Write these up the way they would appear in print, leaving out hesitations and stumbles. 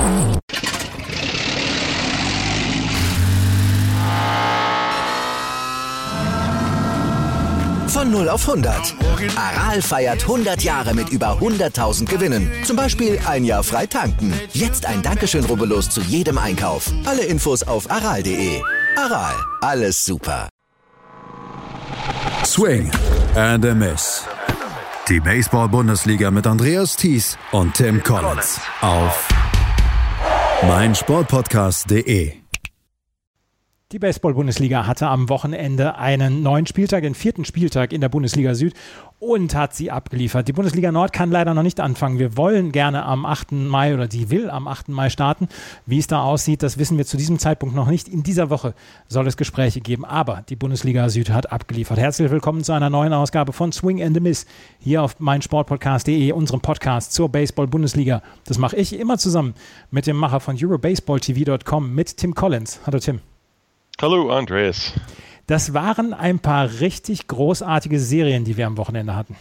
Von 0 auf 100. Aral feiert 100 Jahre mit über 100.000 Gewinnen. Zum Beispiel ein Jahr frei tanken. Jetzt ein Dankeschön, rubbellos zu jedem Einkauf. Alle Infos auf aral.de. Aral, alles super. Swing and a Miss. Die Baseball-Bundesliga mit Andreas Thies und Tim Collins auf meinsportpodcast.de. Die Baseball-Bundesliga hatte am Wochenende einen neuen Spieltag, den 4. Spieltag in der Bundesliga Süd und hat sie abgeliefert. Die Bundesliga Nord kann leider noch nicht anfangen. Wir wollen gerne am 8. Mai oder die will am 8. Mai starten. Wie es da aussieht, das wissen wir zu diesem Zeitpunkt noch nicht. In dieser Woche soll es Gespräche geben, aber die Bundesliga Süd hat abgeliefert. Herzlich willkommen zu einer neuen Ausgabe von Swing and a Miss hier auf meinsportpodcast.de, unserem Podcast zur Baseball-Bundesliga. Das mache ich immer zusammen mit dem Macher von EuroBaseballTV.com, mit Tim Collins. Hallo Tim. Hallo Andreas. Das waren ein paar richtig großartige Serien, die wir am Wochenende hatten.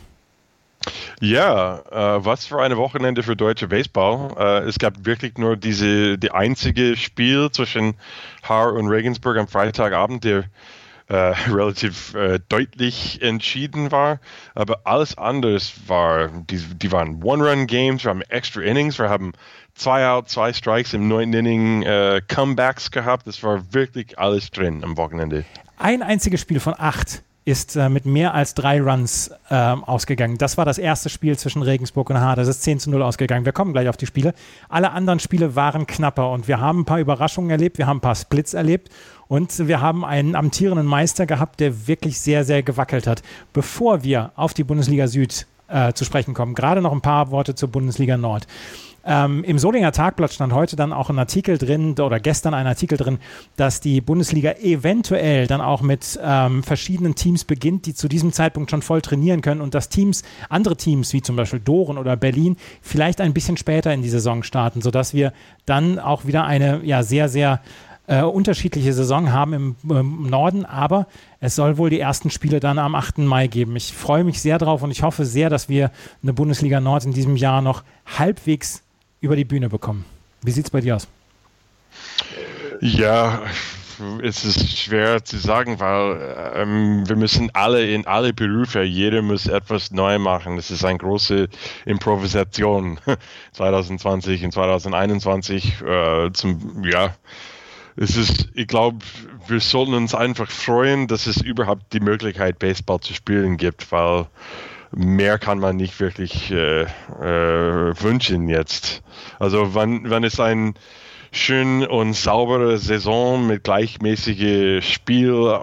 Ja, was für ein Wochenende für deutsche Baseball. Es gab wirklich nur die einzige Spiel zwischen Haar und Regensburg am Freitagabend, der relativ deutlich entschieden war. Aber alles anders war, die waren One-Run-Games, wir haben Extra Innings, wir haben 2 Out, 2 Strikes im 9. Inning, Comebacks gehabt. Das war wirklich alles drin am Wochenende. Ein einziges Spiel von 8 ist mit mehr als 3 Runs ausgegangen. Das war das erste Spiel zwischen Regensburg und Haar. Das ist 10-0 ausgegangen. Wir kommen gleich auf die Spiele. Alle anderen Spiele waren knapper und wir haben ein paar Überraschungen erlebt. Wir haben ein paar Splits erlebt und wir haben einen amtierenden Meister gehabt, der wirklich sehr, sehr gewackelt hat. Bevor wir auf die Bundesliga Süd zu sprechen kommen, gerade noch ein paar Worte zur Bundesliga Nord. Im Solinger Tagblatt stand heute dann auch ein Artikel drin, oder gestern ein Artikel drin, dass die Bundesliga eventuell dann auch mit verschiedenen Teams beginnt, die zu diesem Zeitpunkt schon voll trainieren können und dass andere Teams, wie zum Beispiel Doren oder Berlin, vielleicht ein bisschen später in die Saison starten, sodass wir dann auch wieder eine sehr, sehr unterschiedliche Saison haben im Norden, aber es soll wohl die ersten Spiele dann am 8. Mai geben. Ich freue mich sehr drauf und ich hoffe sehr, dass wir eine Bundesliga Nord in diesem Jahr noch halbwegs über die Bühne bekommen. Wie sieht es bei dir aus? Ja, es ist schwer zu sagen, weil wir müssen in alle Berufe, jeder muss etwas neu machen. Das ist eine große Improvisation 2020 und 2021. Ich glaube, wir sollten uns einfach freuen, dass es überhaupt die Möglichkeit, Baseball zu spielen gibt, weil mehr kann man nicht wirklich wünschen jetzt. Also wenn es ein schön und saubere Saison mit gleichmäßigem Spiel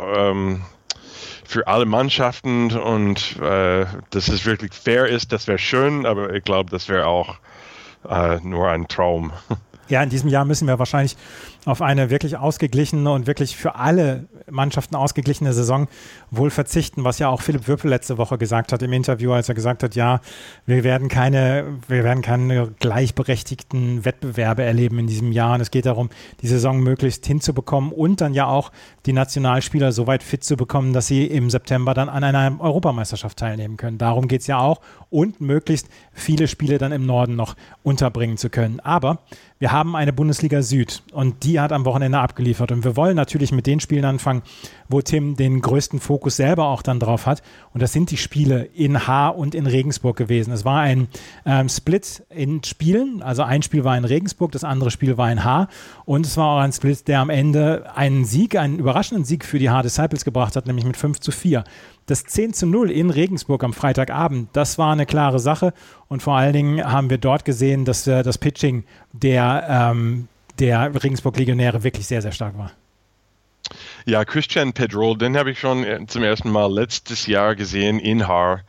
für alle Mannschaften und dass es wirklich fair ist, das wäre schön, aber ich glaube, das wäre auch nur ein Traum. Ja, in diesem Jahr müssen wir wahrscheinlich auf eine wirklich ausgeglichene und wirklich für alle Mannschaften ausgeglichene Saison wohl verzichten, was ja auch Philipp Würpel letzte Woche gesagt hat im Interview, als er gesagt hat, ja, wir werden keine gleichberechtigten Wettbewerbe erleben in diesem Jahr und es geht darum, die Saison möglichst hinzubekommen und dann ja auch die Nationalspieler so weit fit zu bekommen, dass sie im September dann an einer Europameisterschaft teilnehmen können. Darum geht es ja auch und möglichst viele Spiele dann im Norden noch unterbringen zu können. Aber wir haben eine Bundesliga Süd und die hat am Wochenende abgeliefert und wir wollen natürlich mit den Spielen anfangen, wo Tim den größten Fokus selber auch dann drauf hat und das sind die Spiele in Haar und in Regensburg gewesen. Es war ein Split in Spielen, also ein Spiel war in Regensburg, das andere Spiel war in Haar und es war auch ein Split, der am Ende einen überraschenden Sieg für die Haar Disciples gebracht hat, nämlich mit 5-4. Das 10-0 in Regensburg am Freitagabend, das war eine klare Sache und vor allen Dingen haben wir dort gesehen, dass das Pitching der Regensburg-Legionäre wirklich sehr, sehr stark war. Ja, Christian Pedrol, den habe ich schon zum ersten Mal letztes Jahr gesehen in Haar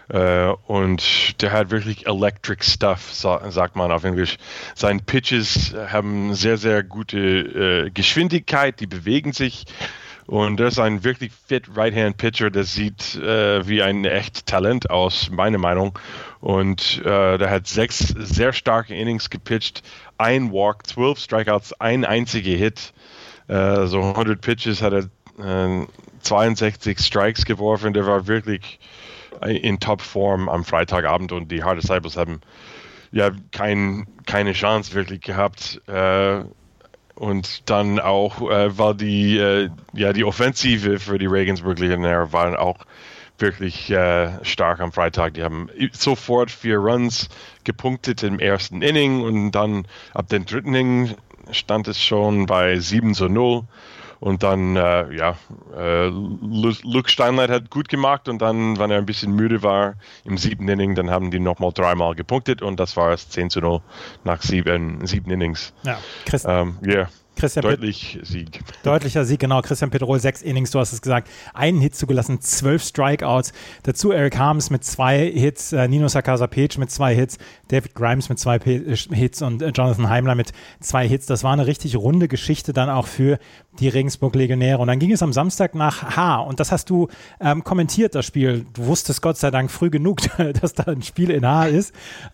und der hat wirklich electric stuff, sagt man auf Englisch. Seine Pitches haben sehr, sehr gute Geschwindigkeit, die bewegen sich. Und er ist ein wirklich fit Right-Hand-Pitcher, der sieht wie ein echt Talent aus, meine Meinung. Und der hat 6 sehr starke Innings gepitcht, ein Walk, 12 Strikeouts, ein einziger Hit. So 100 Pitches hat er 62 Strikes geworfen. Der war wirklich in Topform am Freitagabend und die Haar Disciples haben keine Chance wirklich gehabt. Und dann auch war die Offensive für die Regensburg Legionäre waren auch wirklich stark am Freitag. Die haben sofort 4 Runs gepunktet im ersten Inning und dann ab dem dritten Inning stand es schon bei 7-0. Und dann, Luke Steinleit hat gut gemacht und dann, wenn er ein bisschen müde war, im 7. Inning, dann haben die nochmal 3-mal gepunktet und das war es 10-0 nach 7 Innings. Ja, Sieg. Deutlicher Sieg, genau. Christian Pedrol, 6 Innings, du hast es gesagt. 1 Hit zugelassen, 12 Strikeouts. Dazu Eric Harms mit 2 Hits, Nino Sakasa-Page mit 2 Hits, David Grimes mit 2 Hits und Jonathan Heimler mit 2 Hits. Das war eine richtig runde Geschichte dann auch für die Regensburg Legionäre. Und dann ging es am Samstag nach Haar. Und das hast du kommentiert, das Spiel. Du wusstest Gott sei Dank früh genug, dass da ein Spiel in Haar ist.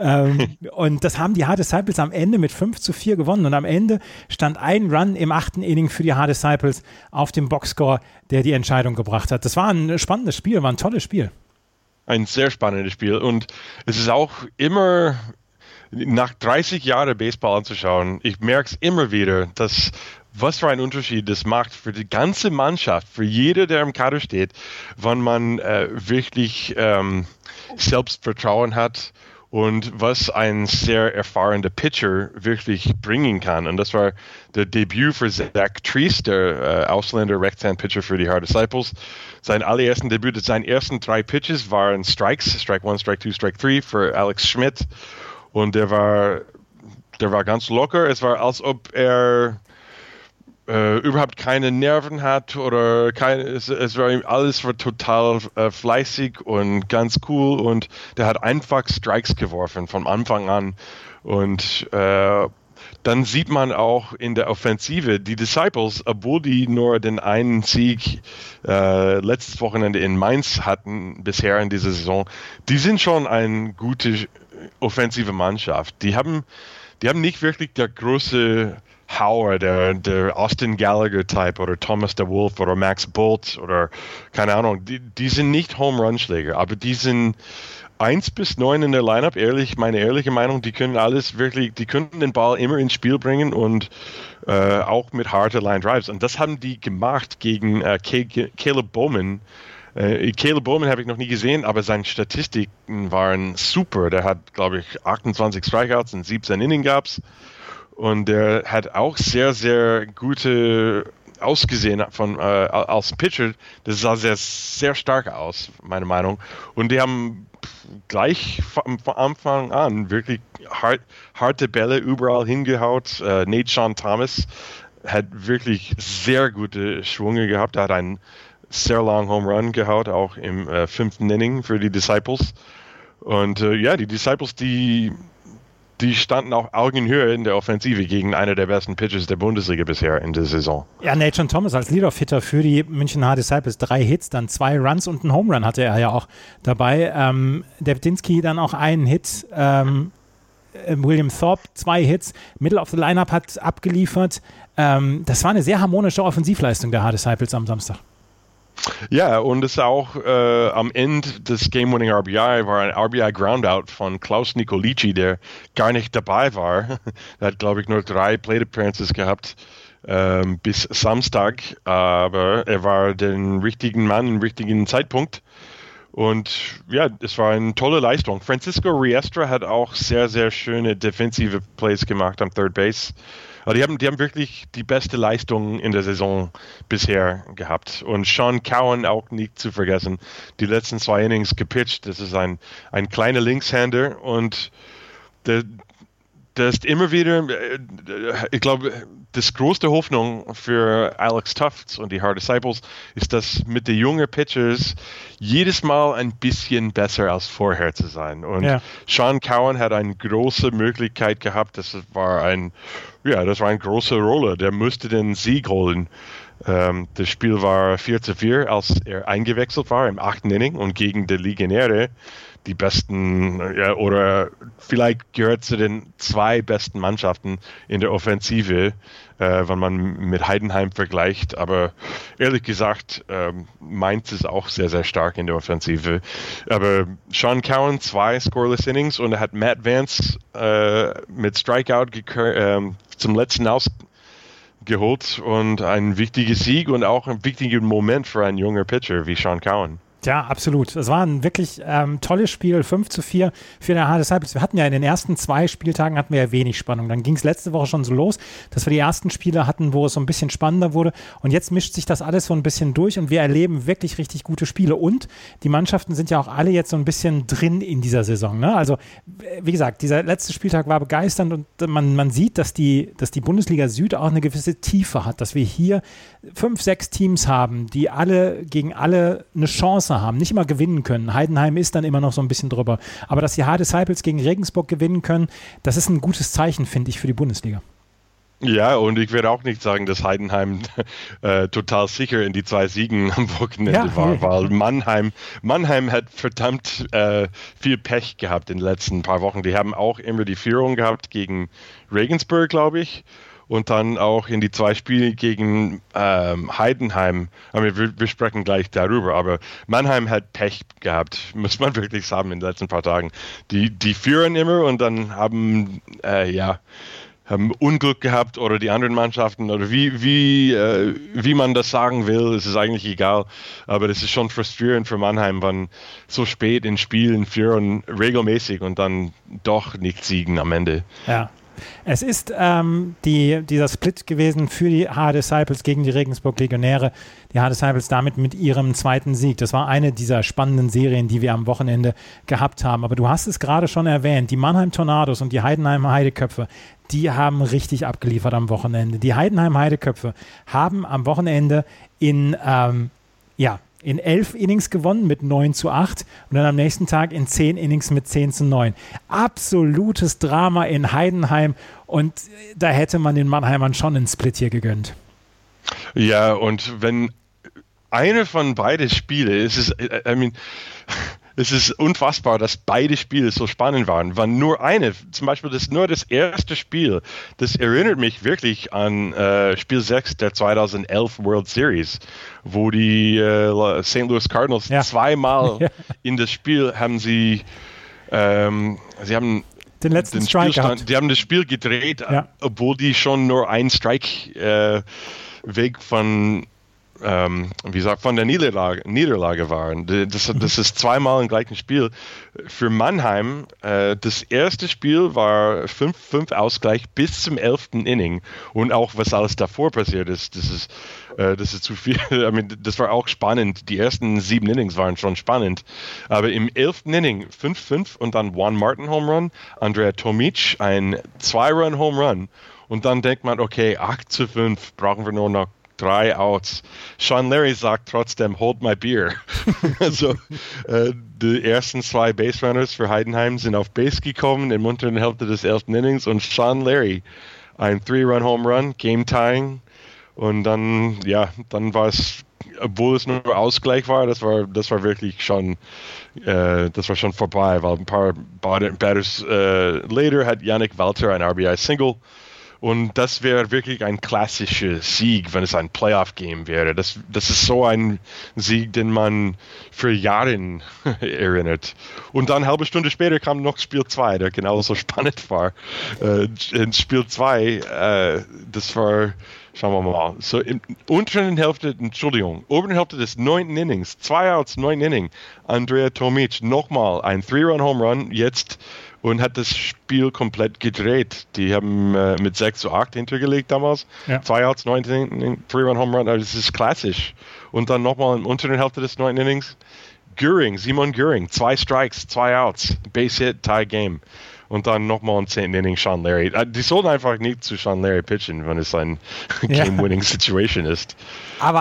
Und das haben die Haar Disciples am Ende mit 5-4 gewonnen. Und am Ende stand ein Run im 8. Inning für die Haar Disciples auf dem Boxscore, der die Entscheidung gebracht hat. Das war ein spannendes Spiel, war ein tolles Spiel. Ein sehr spannendes Spiel. Und es ist auch immer, nach 30 Jahren Baseball anzuschauen, ich merke es immer wieder, dass was für ein Unterschied das macht für die ganze Mannschaft, für jeder, der im Kader steht, wenn man wirklich Selbstvertrauen hat und was ein sehr erfahrener Pitcher wirklich bringen kann. Und das war der Debüt für Zach Treese, der Ausländer Rechtshand-Pitcher für die Haar Disciples. Sein allerersten Debüt, seine ersten 3 Pitches waren Strikes, Strike 1, Strike 2, Strike 3 für Alex Schmidt. Und der war ganz locker. Es war, als ob er überhaupt keine Nerven hat oder alles war total fleißig und ganz cool und der hat einfach Strikes geworfen von Anfang an und dann sieht man auch in der Offensive, die Disciples, obwohl die nur den einen Sieg letztes Wochenende in Mainz hatten bisher in dieser Saison, die sind schon eine gute offensive Mannschaft. Die haben nicht wirklich der große Hauer, der Austin Gallagher-Type oder Thomas de Wolf oder Max Bolt oder keine Ahnung, die sind nicht Home-Run-Schläger, aber die sind 1-9 in der Lineup, meine ehrliche Meinung, die können alles wirklich, die können den Ball immer ins Spiel bringen und auch mit harten Line-Drives. Und das haben die gemacht gegen Caleb Bowman. Caleb Bowman habe ich noch nie gesehen, aber seine Statistiken waren super. Der hat, glaube ich, 28 Strikeouts in 17 Innings gab's. Und der hat auch sehr, sehr gute ausgesehen als Pitcher. Das sah sehr, sehr stark aus, meine Meinung. Und die haben gleich von Anfang an wirklich harte Bälle überall hingehaut. Nate Sean Thomas hat wirklich sehr gute Schwünge gehabt. Er hat einen sehr langen Home Run gehaut, auch im 5. Inning für die Disciples. Und die Disciples, die standen auf Augenhöhe in der Offensive gegen einer der besten Pitchers der Bundesliga bisher in der Saison. Ja, Nate Sean Thomas als Leadoff-Hitter für die München Haar Disciples, 3 Hits, dann 2 Runs und einen Home Run hatte er ja auch dabei. Debdinsky dann auch einen Hit, William Thorpe 2 Hits, Middle of the Lineup hat abgeliefert. Das war eine sehr harmonische Offensivleistung der Haar Disciples am Samstag. Ja, und es auch am Ende des Game-Winning RBI war ein RBI-Groundout von Klaus Nicolici, der gar nicht dabei war. Er hat, glaube ich, nur 3 Plate Appearances gehabt bis Samstag, aber er war den richtigen Mann im richtigen Zeitpunkt. Und ja, es war eine tolle Leistung. Francisco Riestra hat auch sehr, sehr schöne defensive Plays gemacht am Third Base. Die haben wirklich die beste Leistung in der Saison bisher gehabt. Und Sean Cowan auch nicht zu vergessen. Die letzten 2 Innings gepitcht. Das ist ein kleiner Linkshänder und der ist immer wieder, ich glaube, das größte Hoffnung für Alex Tufts und die Haar Disciples ist, dass mit den jungen Pitchers jedes Mal ein bisschen besser als vorher zu sein. Und Sean Cowan hat eine große Möglichkeit gehabt. Das war eine große Rolle. Der musste den Sieg holen. Das Spiel war 4-4, als er eingewechselt war im 8. Inning und gegen die Legionäre. die besten oder vielleicht gehört zu den 2 besten Mannschaften in der Offensive, wenn man mit Heidenheim vergleicht. Aber ehrlich gesagt, Mainz ist auch sehr, sehr stark in der Offensive. Aber Sean Cowan 2 Scoreless Innings und er hat Matt Vance mit Strikeout zum letzten ausgeholt und ein wichtiger Sieg und auch ein wichtiger Moment für einen jungen Pitcher wie Sean Cowan. Ja, absolut. Es war ein wirklich tolles Spiel, 5-4 für der HC Cycles. Wir hatten ja in den ersten 2 Spieltagen hatten wir ja wenig Spannung. Dann ging es letzte Woche schon so los, dass wir die ersten Spiele hatten, wo es so ein bisschen spannender wurde. Und jetzt mischt sich das alles so ein bisschen durch und wir erleben wirklich richtig gute Spiele. Und die Mannschaften sind ja auch alle jetzt so ein bisschen drin in dieser Saison. Ne? Also, wie gesagt, dieser letzte Spieltag war begeisternd und man sieht, dass die Bundesliga Süd auch eine gewisse Tiefe hat, dass wir hier 5, 6 Teams haben, die alle gegen alle eine Chance haben, nicht immer gewinnen können. Heidenheim ist dann immer noch so ein bisschen drüber. Aber dass die Disciples gegen Regensburg gewinnen können, das ist ein gutes Zeichen, finde ich, für die Bundesliga. Ja, und ich würde auch nicht sagen, dass Heidenheim total sicher in die 2 Siegen am Wochenende war, weil Mannheim hat verdammt viel Pech gehabt in den letzten paar Wochen. Die haben auch immer die Führung gehabt gegen Regensburg, glaube ich. Und dann auch in die 2 Spiele gegen Heidenheim. Wir sprechen gleich darüber, aber Mannheim hat Pech gehabt, muss man wirklich sagen, in den letzten paar Tagen. Die führen immer und dann haben Unglück gehabt oder die anderen Mannschaften oder wie man das sagen will, ist es eigentlich egal. Aber das ist schon frustrierend für Mannheim, wenn so spät in Spielen führen regelmäßig und dann doch nicht siegen am Ende. Ja. Es ist dieser Split gewesen für die Disciples gegen die Regensburg Legionäre. Die Disciples damit mit ihrem 2. Sieg. Das war eine dieser spannenden Serien, die wir am Wochenende gehabt haben. Aber du hast es gerade schon erwähnt, die Mannheim Tornados und die Heidenheim Heideköpfe, die haben richtig abgeliefert am Wochenende. Die Heidenheim Heideköpfe haben am Wochenende in 11 Innings gewonnen mit 9-8 und dann am nächsten Tag in 10 Innings mit 10-9. Absolutes Drama in Heidenheim und da hätte man den Mannheimern schon einen Split hier gegönnt. Ja, und wenn eine von beiden Spiele, es ist unfassbar, dass beide Spiele so spannend waren. Wenn nur eine, zum Beispiel das erste Spiel, das erinnert mich wirklich an Spiel 6 der 2011 World Series, wo die St. Louis Cardinals zweimal in das Spiel haben sie haben den letzten Strike gehabt. Die haben das Spiel gedreht, obwohl die schon nur ein Strike weg von von der Niederlage waren. Das ist zweimal im gleichen Spiel. Für Mannheim, das erste Spiel war 5-5 Ausgleich bis zum 11. Inning. Und auch was alles davor passiert ist, das ist zu viel. Das war auch spannend. Die ersten 7 Innings waren schon spannend. Aber im 11. Inning 5-5 und dann Juan Martin Home Run, Andrea Tomic ein 2-Run Home Run. Und dann denkt man, okay, 8-5 brauchen wir nur noch 3 Outs. Sean Larry sagt trotzdem, hold my beer. Also die ersten 2 Base-Runners für Heidenheim sind auf Base gekommen in der unteren Hälfte des 11. Innings und Sean Larry ein 3-Run Home Run, Game-Tying und dann war es, obwohl es nur Ausgleich war, das war wirklich schon das war schon vorbei, weil ein paar Batters later hat Yannick Walter ein RBI-Single. Und das wäre wirklich ein klassischer Sieg, wenn es ein Playoff-Game wäre. Das ist so ein Sieg, den man für Jahre erinnert. Und dann eine halbe Stunde später kam noch Spiel 2, der genauso spannend war. In Spiel 2, das war, schauen wir mal, so in oberen Hälfte des 9. Innings, 2 Outs, 9 Inning, Andrea Tomic nochmal ein 3-Run Home Run, jetzt und hat das Spiel komplett gedreht. Die haben mit 6-8 hintergelegt damals. 2 Outs, 9 Innings, 3-Run Home Run. Also das ist klassisch. Und dann nochmal in der unteren Hälfte des 9. Innings. Simon Göring, 2 Strikes, 2 Outs, Base Hit, Tie Game. Und dann nochmal im 10. Inning Sean Larry. Die sollten einfach nicht zu Sean Larry pitchen, wenn es ein Game-Winning-Situation ist. Aber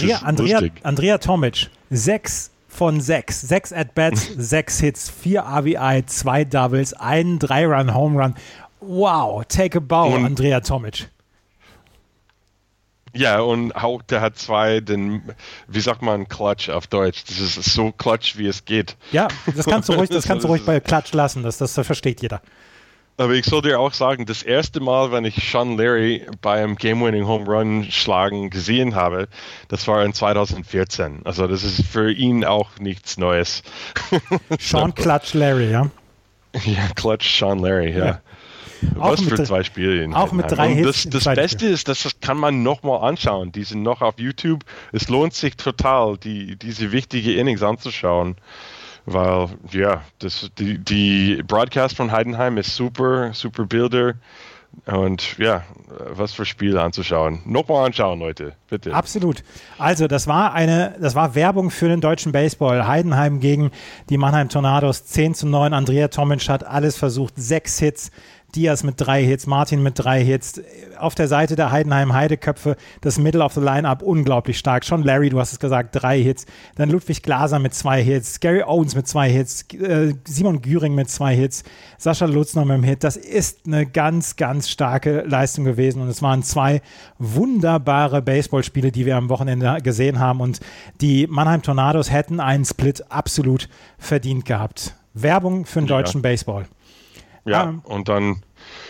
Andrea Tomic, 6 von 6. 6 At-Bats, 6 Hits, 4 RBI, 2 Doubles, 1 3-Run Home Run. Wow, take a bow, Andrea Tomic. Ja, und auch der hat wie sagt man Clutch auf Deutsch? Das ist so Clutch, wie es geht. Ja, das kannst du ruhig bei Clutch lassen, das versteht jeder. Aber ich soll dir auch sagen, das erste Mal, wenn ich Sean Larry beim Game-Winning Home Run schlagen gesehen habe, das war in 2014. Also das ist für ihn auch nichts Neues. Sean Clutch Larry, ja? Ja, Clutch Sean Larry, ja. Was für 2 Spiele. Auch mit 3 Hits. Das Beste ist, das kann man nochmal anschauen. Die sind noch auf YouTube. Es lohnt sich total, diese wichtige Innings anzuschauen. Weil, ja, die Broadcast von Heidenheim ist super Bilder und ja, was für Spiele anzuschauen. Nochmal anschauen, Leute, bitte. Absolut. Also, das war Werbung für den deutschen Baseball. Heidenheim gegen die Mannheim Tornados, 10:9. Andrea Tomic hat alles versucht, 6 Hits. Diaz mit 3 Hits, Martin mit 3 Hits. Auf der Seite der Heidenheim Heideköpfe, das Middle of the Lineup unglaublich stark. Schon Larry, du hast es gesagt, 3 Hits. Dann Ludwig Glaser mit 2 Hits, Gary Owens mit 2 Hits, Simon Güring mit 2 Hits, Sascha Lutz noch mit einem Hit. Das ist eine ganz, ganz starke Leistung gewesen und es waren 2 wunderbare Baseballspiele, die wir am Wochenende gesehen haben und die Mannheim Tornados hätten einen Split absolut verdient gehabt. Werbung für den deutschen Baseball. Ja, und dann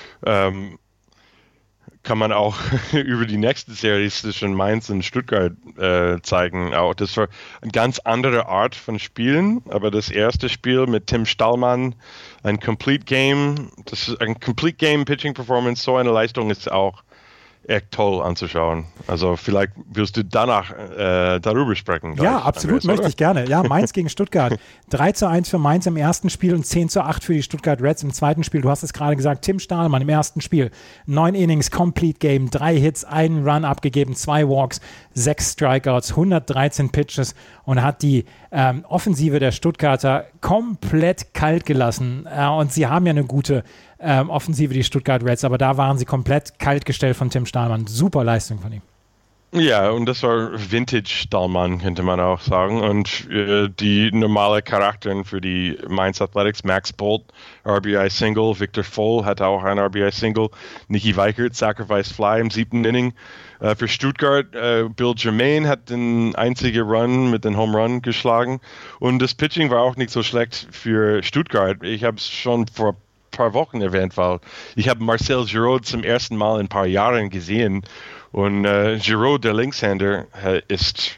kann man auch über die nächste Serie zwischen Mainz und Stuttgart zeigen. Auch das war eine ganz andere Art von Spielen, aber das erste Spiel mit Tim Stallmann, ein Complete Game, das ist ein Complete Game Pitching Performance, so eine Leistung ist auch echt toll anzuschauen. Also vielleicht willst du danach darüber sprechen. Ja, absolut, möchte ich gerne. Ja, Mainz gegen Stuttgart. 3:1 für Mainz im ersten Spiel und 10:8 für die Stuttgart Reds im zweiten Spiel. Du hast es gerade gesagt, Tim Stahlmann im ersten Spiel. 9 Innings, Complete Game, 3 Hits, 1 Run abgegeben, 2 Walks, 6 Strikeouts, 113 Pitches und hat die Offensive der Stuttgarter komplett kalt gelassen. Und sie haben ja eine gute Offensive, die Stuttgart Reds, aber da waren sie komplett kalt gestellt von Tim Stahlmann. Super Leistung von ihm. Ja, und das war Vintage Stahlmann, könnte man auch sagen. Und die normale Charakteren für die Mainz Athletics, Max Bolt, RBI-Single, Victor Voll hat auch ein RBI-Single, Nicky Weichert, Sacrifice Fly im 7. Inning. Für Stuttgart, Bill Germain hat den einzigen Run mit dem Home Run geschlagen. Und das Pitching war auch nicht so schlecht für Stuttgart. Ich habe es schon vor paar Wochen erwähnt, weil ich habe Marcel Giraud zum ersten Mal in ein paar Jahren gesehen und Giraud, der Linkshänder, ist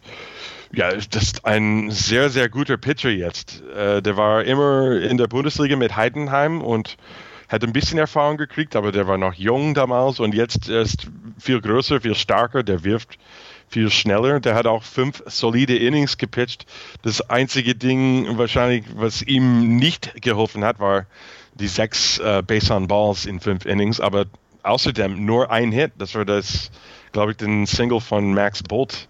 ein sehr, sehr guter Pitcher jetzt. Der war immer in der Bundesliga mit Heidenheim und hat ein bisschen Erfahrung gekriegt, aber der war noch jung damals und jetzt ist viel größer, viel stärker, der wirft viel schneller. Der hat auch 5 solide Innings gepitcht. Das einzige Ding wahrscheinlich, was ihm nicht geholfen hat, war die 6 Base-on-Balls in 5 Innings, aber außerdem nur ein Hit. Das war das, glaube ich, den Single von Max Bolt.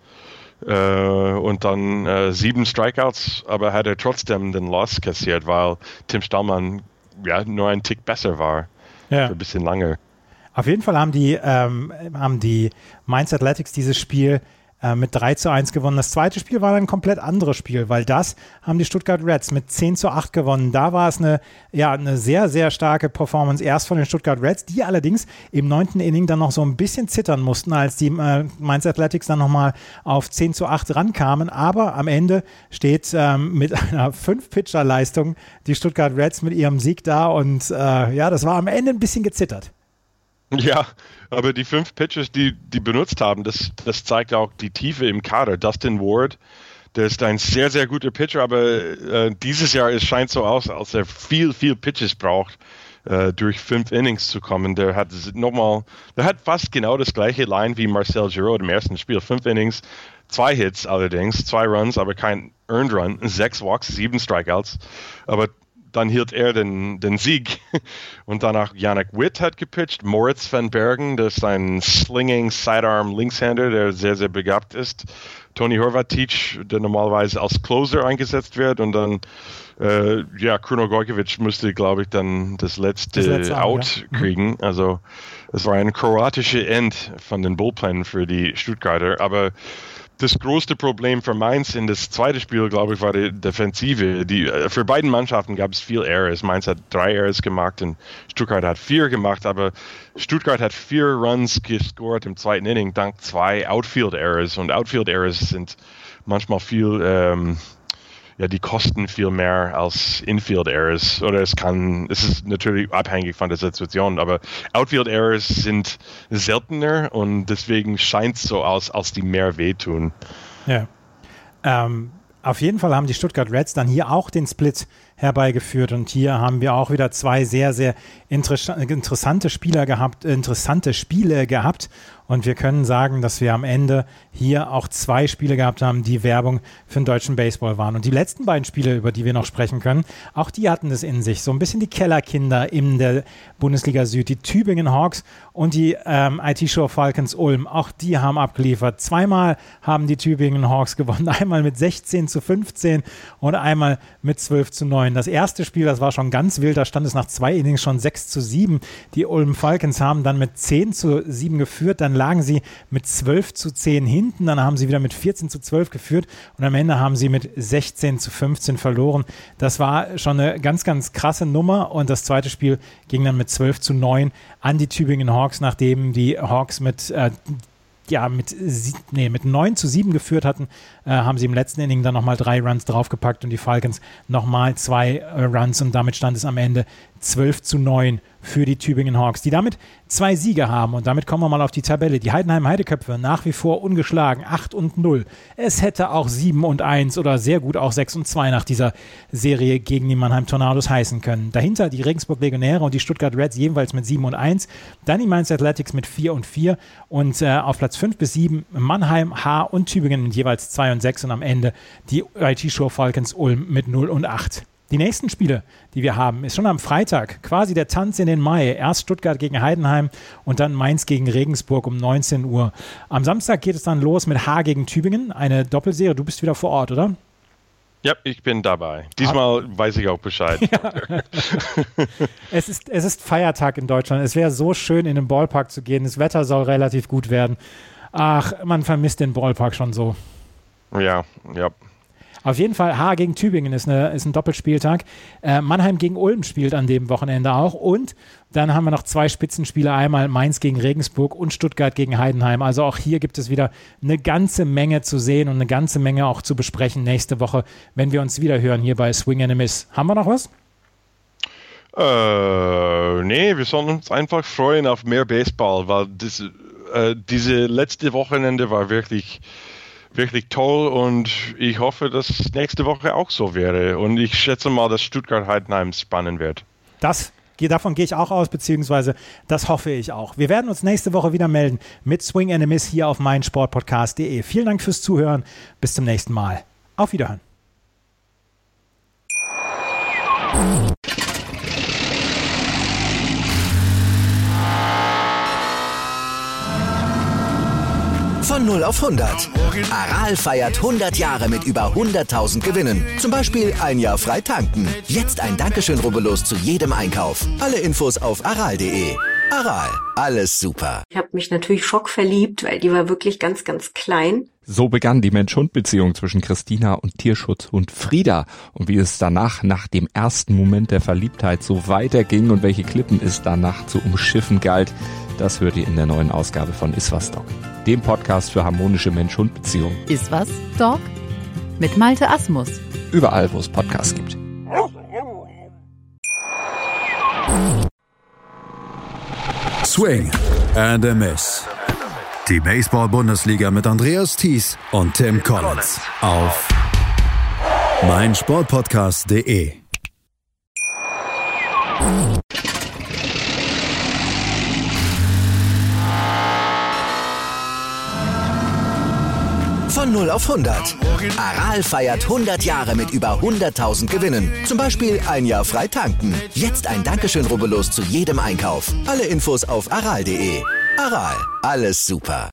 Und dann 7 Strikeouts, aber hat er trotzdem den Loss kassiert, weil Tim Stahlmann nur ein Tick besser war. Ja. Für ein bisschen lange. Auf jeden Fall haben die Mainz Athletics dieses Spiel mit 3:1 gewonnen. Das zweite Spiel war ein komplett anderes Spiel, weil das haben die Stuttgart Reds mit 10:8 gewonnen. Da war es eine sehr, sehr starke Performance erst von den Stuttgart Reds, die allerdings im 9. Inning dann noch so ein bisschen zittern mussten, als die Mainz Athletics dann nochmal auf 10:8 rankamen. Aber am Ende steht mit einer 5-Pitcher-Leistung die Stuttgart Reds mit ihrem Sieg da und das war am Ende ein bisschen gezittert. Ja, aber die 5 Pitchers, die benutzt haben, das zeigt auch die Tiefe im Kader. Dustin Ward, der ist ein sehr, sehr guter Pitcher, aber dieses Jahr es scheint so aus, als er viel Pitches braucht, durch 5 Innings zu kommen. Der hat fast genau das gleiche Line wie Marcel Giraud im ersten Spiel. 5 Innings, 2 Hits allerdings, 2 Runs, aber kein Earned Run, 6 Walks, 7 Strikeouts. Aber dann hielt er den Sieg. Und danach Yannick Witt hat gepitcht. Moritz van Bergen, das ist ein slinging Sidearm-Linkshänder, der sehr, sehr begabt ist. Tony Horvatic, der normalerweise als Closer eingesetzt wird. Und dann, Kruno Gojkovic musste, glaube ich, dann das letzte Out kriegen. Also es war ein kroatischer End von den Bullpen für die Stuttgarter. Aber das größte Problem für Mainz in das zweite Spiel, glaube ich, war die Defensive. Für beiden Mannschaften gab es viel Errors. Mainz hat 3 Errors gemacht und Stuttgart hat 4 gemacht, aber Stuttgart hat 4 Runs gescored im zweiten Inning dank 2 Outfield-Errors. Und Outfield-Errors sind manchmal viel, die kosten viel mehr als Infield-Errors. Oder es ist natürlich abhängig von der Situation, aber Outfield-Errors sind seltener und deswegen scheint es so aus, als die mehr wehtun. Ja. Auf jeden Fall haben die Stuttgart Reds dann hier auch den Split herbeigeführt und hier haben wir auch wieder 2 sehr, sehr interessante Spiele gehabt und wir können sagen, dass wir am Ende hier auch 2 Spiele gehabt haben, die Werbung für den deutschen Baseball waren. Und die letzten beiden Spiele, über die wir noch sprechen können, auch die hatten es in sich. So ein bisschen die Kellerkinder in der Bundesliga Süd, die Tübingen Hawks und die IT-Show Falcons Ulm. Auch die haben abgeliefert. 2-mal haben die Tübingen Hawks gewonnen. Einmal mit 16-15 und einmal mit 12-9. Das erste Spiel, das war schon ganz wild. Da stand es nach 2 Innings schon 6-7. Die Ulm Falcons haben dann mit 10-7 geführt. Dann lagen sie mit 12-10 hinten, dann haben sie wieder mit 14-12 geführt und am Ende haben sie mit 16-15 verloren. Das war schon eine ganz, ganz krasse Nummer und das zweite Spiel ging dann mit 12-9 an die Tübingen Hawks, nachdem die Hawks mit 9-7 geführt hatten, haben sie im letzten Inning dann nochmal 3 Runs draufgepackt und die Falcons nochmal 2 Runs und damit stand es am Ende 12-9 für die Tübingen Hawks, die damit 2 Siege haben und damit kommen wir mal auf die Tabelle. Die Heidenheim Heideköpfe nach wie vor ungeschlagen, 8-0. Es hätte auch 7-1 oder sehr gut auch 6-2 nach dieser Serie gegen die Mannheim Tornados heißen können. Dahinter die Regensburg Legionäre und die Stuttgart Reds jeweils mit 7-1, dann die Mainz Athletics mit 4-4 und auf Platz 5 bis 7 Mannheim, H und Tübingen mit jeweils 2-6 und am Ende die IT-Show Falcons Ulm mit 0-8. Die nächsten Spiele, die wir haben, ist schon am Freitag, quasi der Tanz in den Mai. Erst Stuttgart gegen Heidenheim und dann Mainz gegen Regensburg um 19 Uhr. Am Samstag geht es dann los mit H gegen Tübingen, eine Doppelserie. Du bist wieder vor Ort, oder? Ja, ich bin dabei. Diesmal weiß ich auch Bescheid. Ja. Es ist Feiertag in Deutschland. Es wäre so schön, in den Ballpark zu gehen. Das Wetter soll relativ gut werden. Ach, man vermisst den Ballpark schon so. Ja. Auf jeden Fall, H gegen Tübingen ist ein Doppelspieltag. Mannheim gegen Ulm spielt an dem Wochenende auch. Und dann haben wir noch 2 Spitzenspiele. Einmal Mainz gegen Regensburg und Stuttgart gegen Heidenheim. Also auch hier gibt es wieder eine ganze Menge zu sehen und eine ganze Menge auch zu besprechen nächste Woche, wenn wir uns wieder hören hier bei Swing and a Miss. Haben wir noch was? Nee, wir sollen uns einfach freuen auf mehr Baseball, weil diese letzte Wochenende war wirklich toll und ich hoffe, dass nächste Woche auch so wäre. Und ich schätze mal, dass Stuttgart-Heidenheim spannend wird. Davon gehe ich auch aus, beziehungsweise das hoffe ich auch. Wir werden uns nächste Woche wieder melden mit Swing and a Miss hier auf meinsportpodcast.de. Vielen Dank fürs Zuhören. Bis zum nächsten Mal. Auf Wiederhören. Von 0 auf 100. Aral feiert 100 Jahre mit über 100.000 Gewinnen. Zum Beispiel ein Jahr frei tanken. Jetzt ein Dankeschön, rubbellos zu jedem Einkauf. Alle Infos auf aral.de. Aral, alles super. Ich habe mich natürlich schockverliebt, weil die war wirklich ganz, ganz klein. So begann die Mensch-Hund-Beziehung zwischen Christina und Tierschutzhund Frieda. Und wie es danach, nach dem ersten Moment der Verliebtheit, so weiterging und welche Klippen es danach zu umschiffen galt, das hört ihr in der neuen Ausgabe von Iswas Dog, dem Podcast für harmonische Mensch-Hund-Beziehungen. Iswas Dog mit Malte Asmus. Überall, wo es Podcasts gibt. Swing and a Miss. Die Baseball-Bundesliga mit Andreas Thies und Tim Collins auf meinsportpodcast.de. Von 0 auf 100. Aral feiert 100 Jahre mit über 100.000 Gewinnen. Zum Beispiel ein Jahr frei tanken. Jetzt ein Dankeschön, rubbellos zu jedem Einkauf. Alle Infos auf aral.de. Aral, alles super.